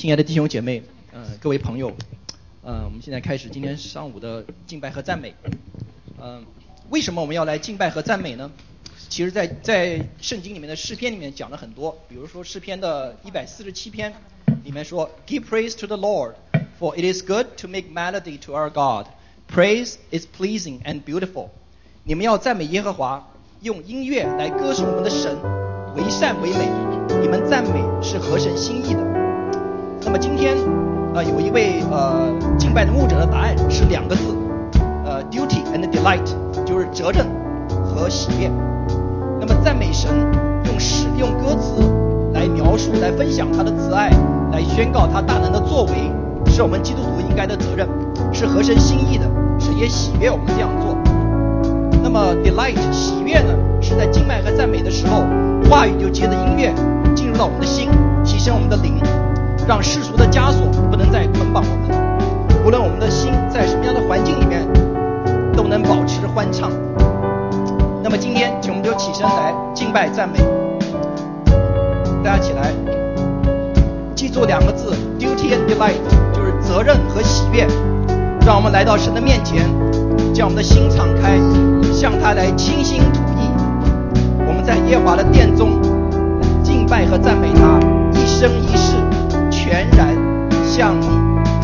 亲爱的弟兄姐妹，各位朋友，我们现在开始今天上午的敬拜和赞美。为什么我们要来敬拜和赞美呢？其实在圣经里面的诗篇里面讲了很多，比如说诗篇的147篇里面说 Give praise to the Lord, for it is good to make melody to our God. Praise is pleasing and beautiful. 你们要赞美耶和华，用音乐来歌颂我们的神，为善为美，你们赞美是合神心意的。那么今天有一位敬拜的牧者的答案是2个字，duty and delight， 就是责任和喜悦。那么赞美神用歌词来描述，来分享他的慈爱，来宣告他大能的作为，是我们基督徒应该的责任，是合神心意的，神也喜悦我们这样做。那么 delight 喜悦呢，是在敬拜和赞美的时候，话语就接着音乐进入到我们的心，提升我们的灵，让世俗的枷锁不能再捆绑我们，无论我们的心在什么样的环境里面都能保持欢畅。那么今天请我们就起身来敬拜赞美，大家起来记住2个字 duty and delight， 就是责任和喜悦。让我们来到神的面前，将我们的心敞开，向他来倾心吐意。我们在耶和华的殿中敬拜和赞美他，一生一世全然向你。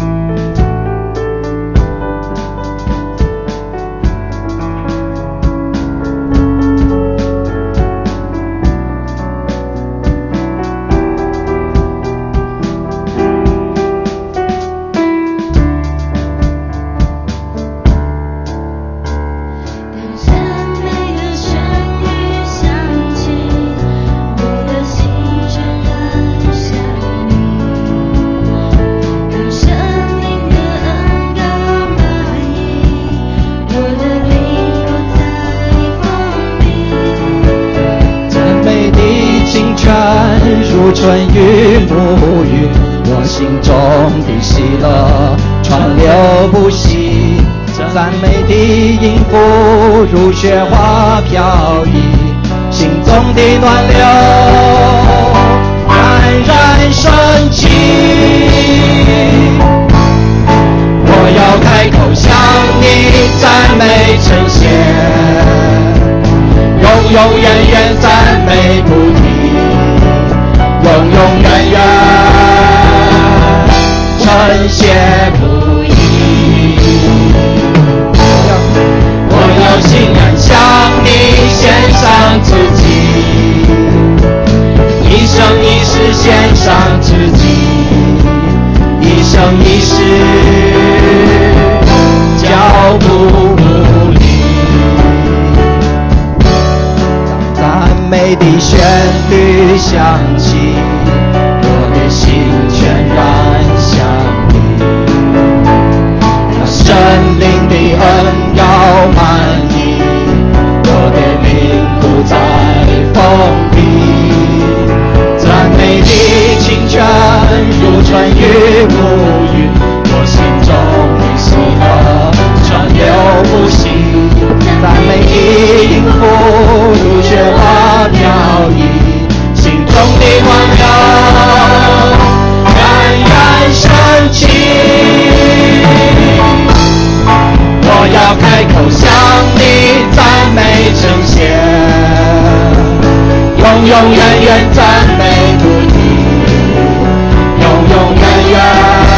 如春雨沐浴我心中的喜乐，川流不息，赞美的音符如雪花飘逸，心中的暖流冉冉升起。我要开口向你赞美称谢，永永远远赞美不停，永永远远称谢不已。我要欣然向你献上自己，一生一世献上自己，一生一世脚步不离。赞美的旋律响起，我的心全然向你，那神灵的恩膏满溢，我的灵不再封闭。赞美的清泉如春雨沐浴我心中的喜乐，川流不息。赞美的音符如雪花飘逸，心中的暖流冉冉升起。我要开口向你赞美称谢，永永远远赞美不停，永永远远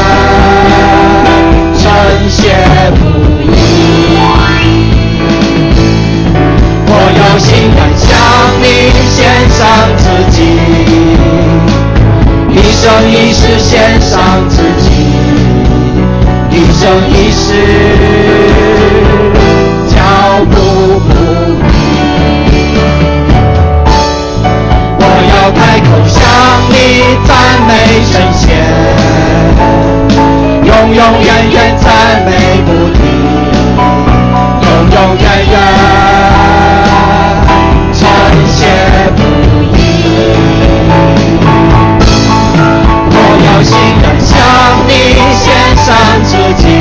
称谢不已。我要欣然向你献上自己，一生一世献上自己，一生一世脚步不离。我要开口向你赞美称谢，永永远远赞美不停，永永远远称谢不已。我要欣然向你献上自己，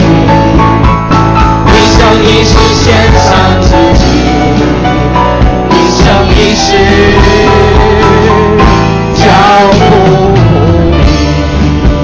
一生一世献上自己，一生一世脚步不离。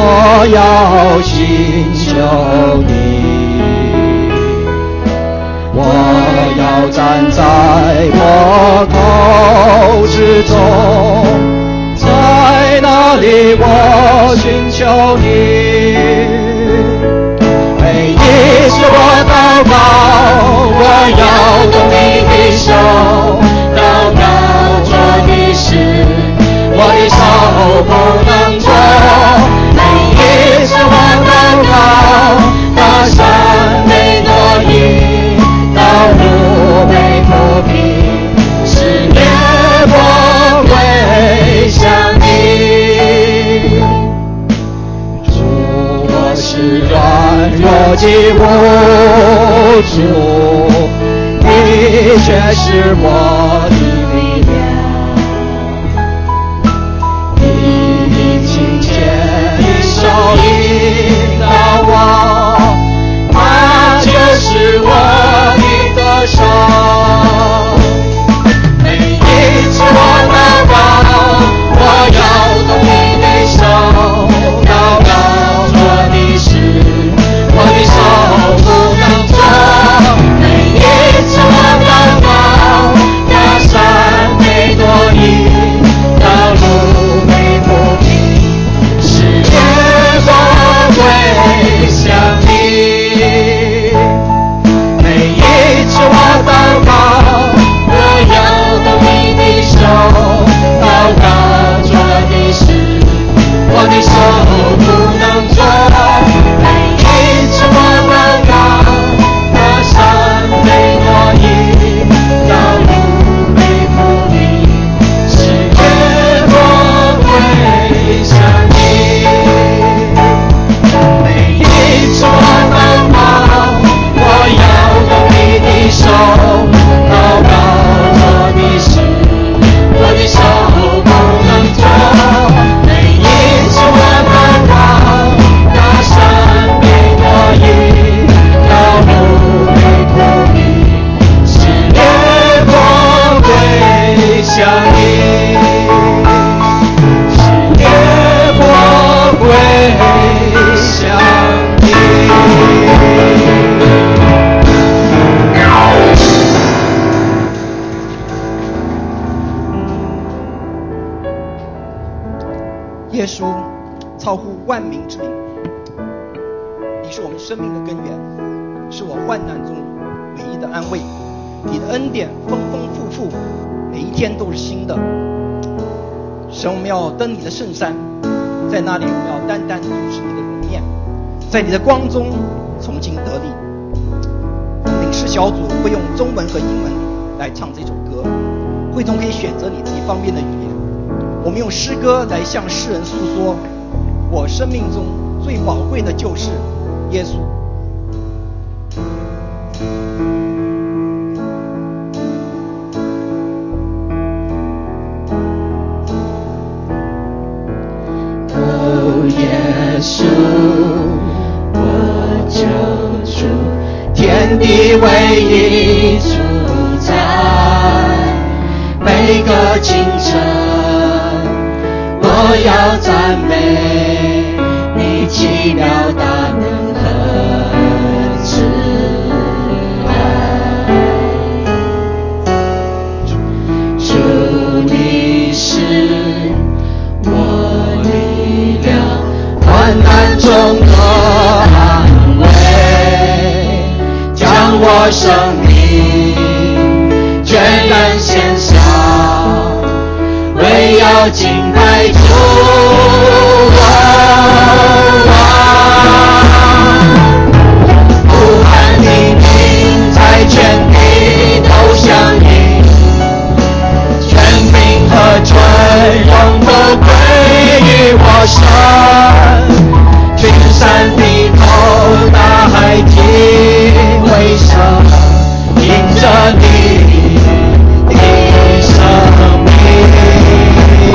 我要寻求你，我要站在破口之中，在那里我寻求你。每一次我祷告，我要动你的手，祷告做的事，我的手不能做。每一次我祷告，大山没多移，道路没铺平，是耶我归向你。主，我是软弱的无助，你却是我的力量。你亲切的手引导我，它就是我的歌声。每一次我祷告，我要动你的手，祷告做的事，我的手不能做。每一次我祷告，大山没多移，道路没铺平，是耶我归向你。每一次我祷告，我要动你的手，祷告做的事，我的手不能做。每一次我祷告，大山没多移，道路没铺平，是耶我归向你。每一次我祷告，我要动你的手，祷告做的事，我的手不能做。每一次我祷告，大山没多移，道路没铺平，是耶我归向你，是耶我归向你。 耶稣超乎万民之名，你是我们生命的根源，是我患难中唯一的安慰。你的恩典丰丰富富，每一天都是新的。神，我们要登你的圣山，在那里我们要单单注视你的容颜，在你的光中从今得力。领事小组会用中文和英文来唱这首歌，会中可以选择你自己方便的语言。我们用诗歌来向世人诉说，我生命中最宝贵的就是耶稣。 哦，耶稣，我救主，天地唯一主宰，每个清晨我要赞美你奇妙大能和慈爱。主，你是我力量，患难中的安慰，将我生命全然献上，为要敬拜主。呼喊你名，在全地都响应，权柄和尊荣都归于我神。群山低头，大海听为声，因着你的生命。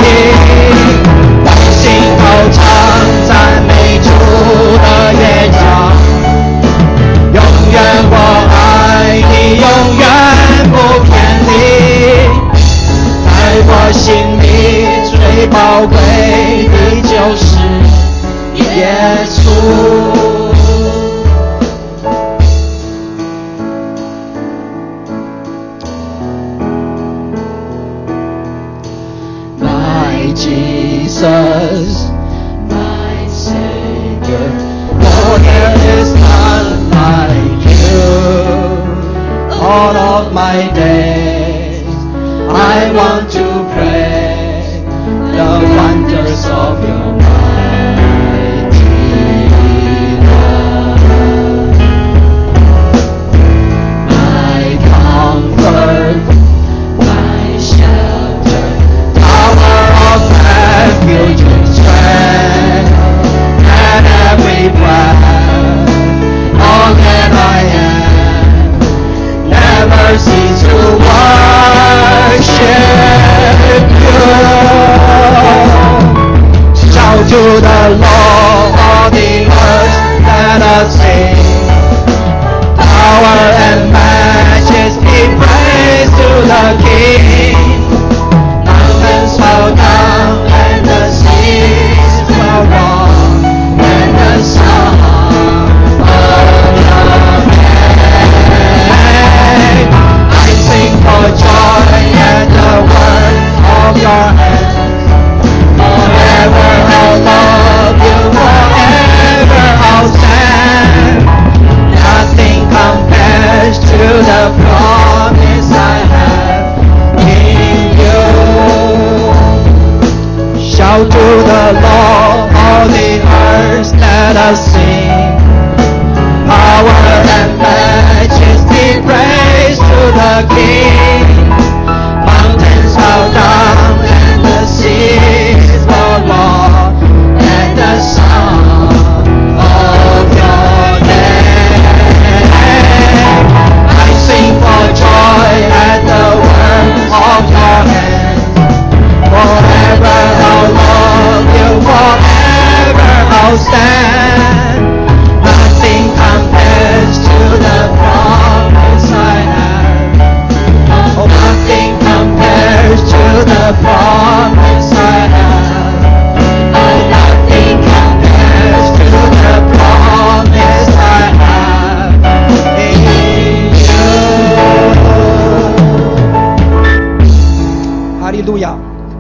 往心高唱，赞美主的乐章，永远我爱你，永远不偏离。在我心里最宝贵的就是耶稣。My Jesus, my Savior, oh there is none like you. All of my days I want to pray the wonders of your mighty love. My comfort, my shelter, tower of refuge and strength, and every breath, all that I am, never cease to worship you. Shout to the Lord, all the earth, let us sing. Power and majesty, praise to the King. Mountains bow down and the seas will roar, and the song of your name. I sing for joy at the word of your hands. Forever I'll love you, forever I'll stand. Nothing compares to the promise I have in you. Shout to the Lord, all the earth, let us sing. Power and majesty, praise to the King. Mountains bow down and the seas will roar, and the song of your name. I sing for joy at the work of your hands. Forever I'll love you, forever I'll stand. Nothing compares to the promise I have. Oh, nothing compares to the promise I have. Oh, nothing compares to the promise I have in you. 哈利路亚。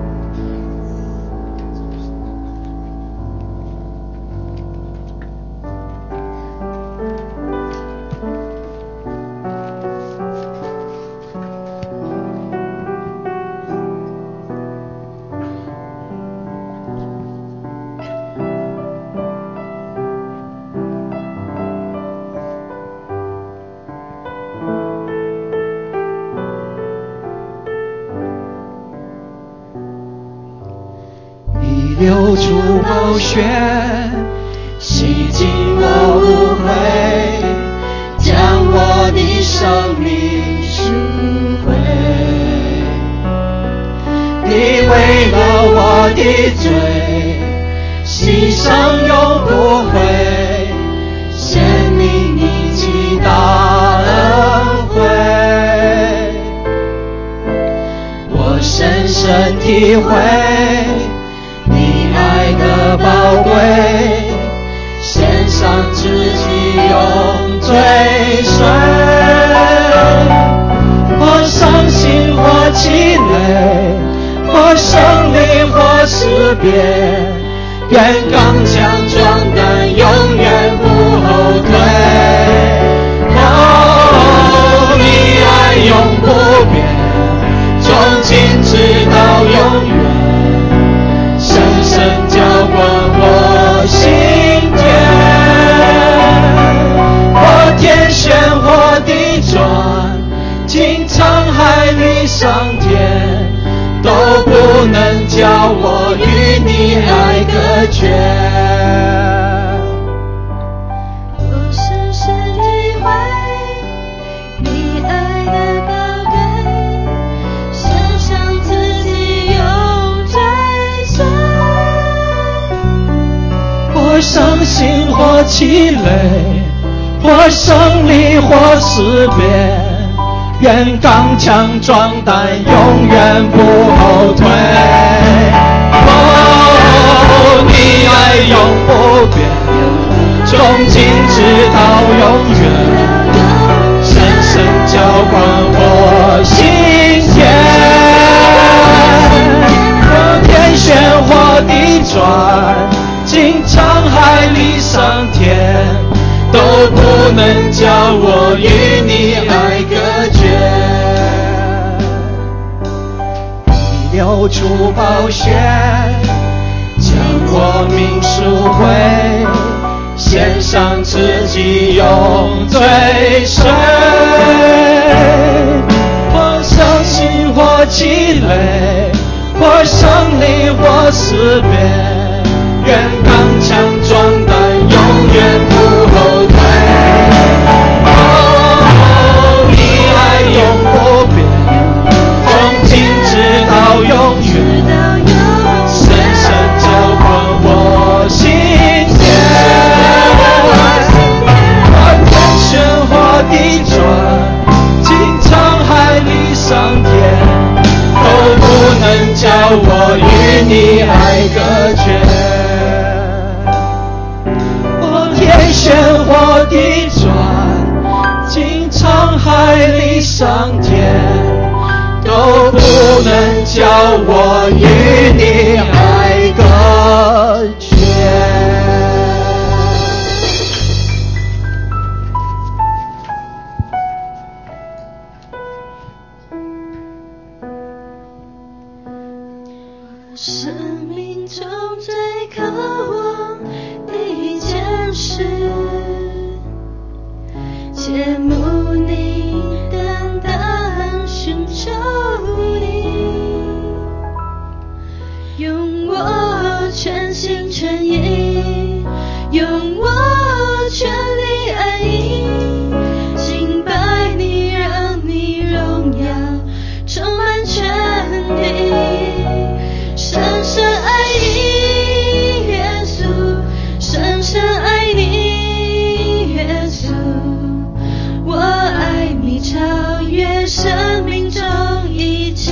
流出宝血，洗净我污秽，将我的生命赎回。你为了我的罪，牺牲永不悔，显明你极大恩惠。我深深体会的宝贵，献上自己用最深，或伤心或气馁，或胜利或失别，愿刚强壮胆，永远不后退。哦，你爱永不变，从今直到永远，深深浇灌我心田。或天旋或地转，经沧海里上天，都不能叫我与你爱隔绝。我深深体会你爱的宝贵，献上自己用最深。或伤心或气馁，或胜利或失别，愿刚强壮胆，永远不后退。哦，你爱永不地转，经沧海里上天，都不能叫我与你爱隔绝。你流出宝血，将我命赎回，献上自己用罪水，或伤心或气馁，或胜利或死别，愿刚强壮胆，永远不后退。哦，你爱永不变，从今直到永远，深深浇灌我心田。我天旋或地转，经沧海里上天，都不能叫我与你爱隔绝。我天旋或地转，经沧海里上天，都不能叫我与你爱隔绝。 生命中最渴望的一件事，切慕你，单单寻求你，用我全心全意，用我全力爱你，敬拜你，让你荣耀充满全地。深深爱你，耶稣，深深爱你，耶稣，我爱你超越生命中一切。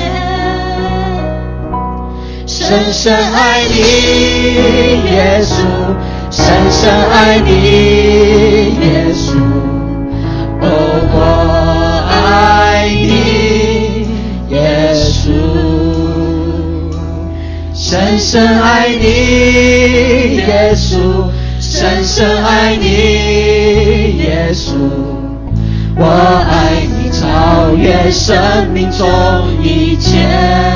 深深爱你，耶稣，深深爱你，耶稣，哦，我爱你，耶稣。深深爱你，耶稣，深深爱你，耶稣，我爱你超越生命中一切。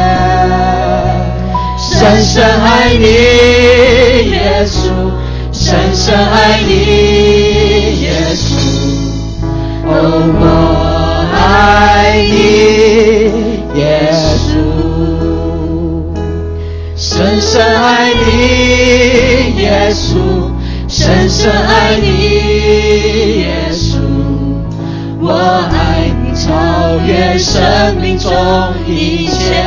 深深爱你，耶稣，深深爱你，耶稣，哦，我爱你，耶稣。深深爱你，耶稣，深深爱你，耶稣，我爱你超越生命中一切。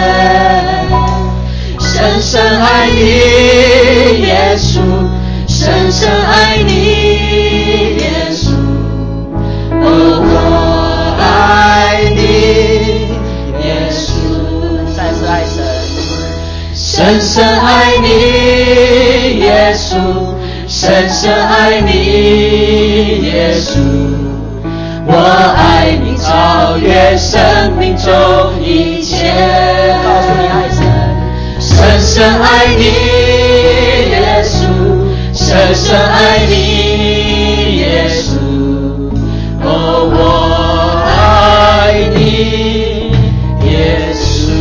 深深爱你，耶稣，深深爱你，耶稣，哦，我爱你，耶稣。再次爱神。深深爱你，耶稣，深深爱你，耶稣，我爱你超越生命中一切。告诉你爱神。深深爱你，耶稣，深深爱你，耶稣，哦，我爱你，耶稣。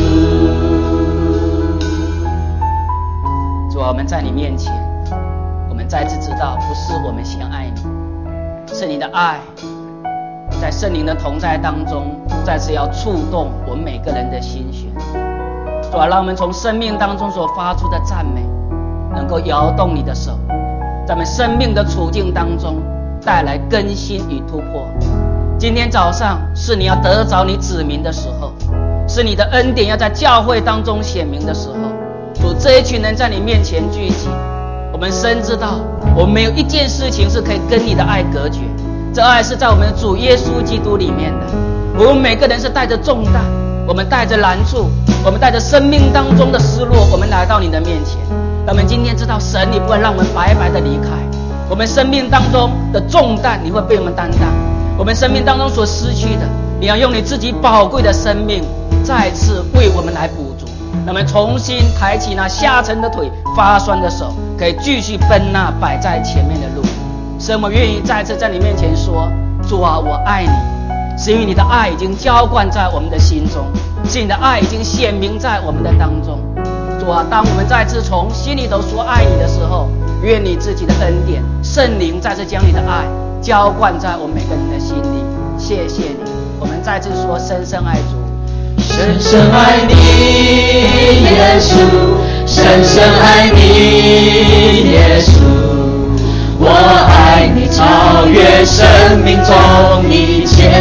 主啊，我们在你面前，我们再次知道，不是我们先爱你，是你的爱在圣灵的同在当中，再次要触动我们每个人的心弦。主啊，让我们从生命当中所发出的赞美，能够摇动你的手，在我们生命的处境当中带来更新与突破。今天早上是你要得着你子民的时候，是你的恩典要在教会当中显明的时候。主，这一群人在你面前聚集，我们深知道我们没有一件事情是可以跟你的爱隔绝，这爱是在我们的主耶稣基督里面的。我们每个人是带着重担，我们带着难处，我们带着生命当中的失落，我们来到你的面前。我们今天知道神你不会让我们白白的离开，我们生命当中的重担你会被我们担当，我们生命当中所失去的，你要用你自己宝贵的生命再次为我们来补足。 让我们重新抬起那下沉的腿，发酸的手，可以继续奔那摆在前面的路。使我们愿意再次在你面前说，主啊，我爱你，是因为你的爱已经浇灌在我们的心中，是你的爱已经显明在我们的当中。主啊，当我们再次从心里头说爱你的时候，愿你自己的恩典圣灵再次将你的爱浇灌在我们每个人的心里。谢谢你，我们再次说深深爱主， 深深爱你耶稣，深深爱你耶稣，我爱你超越生命中一切。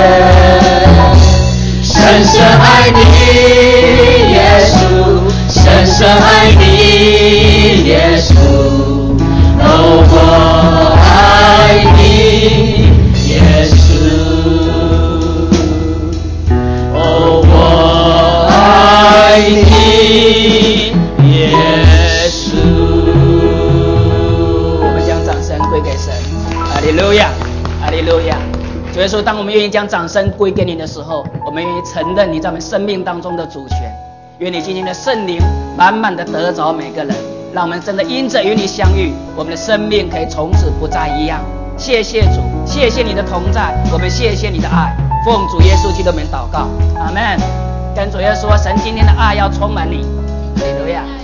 深深爱你耶稣，深深爱你耶稣，哦，我爱你耶稣，哦，我爱你耶稣。 我们将掌声归给神。哈利路亚，哈利路亚。主耶稣，当我们愿意将掌声归给你的时候，我们愿意承认你在我们生命当中的主权。愿你今天的圣灵满满的得着每个人，让我们真的因着与你相遇，我们的生命可以从此不再一样。谢谢主，谢谢你的同在，我们谢谢你的爱。奉主耶稣基督的名祷告，阿们。跟主耶稣说，神今天的爱要充满你。哈利路亚。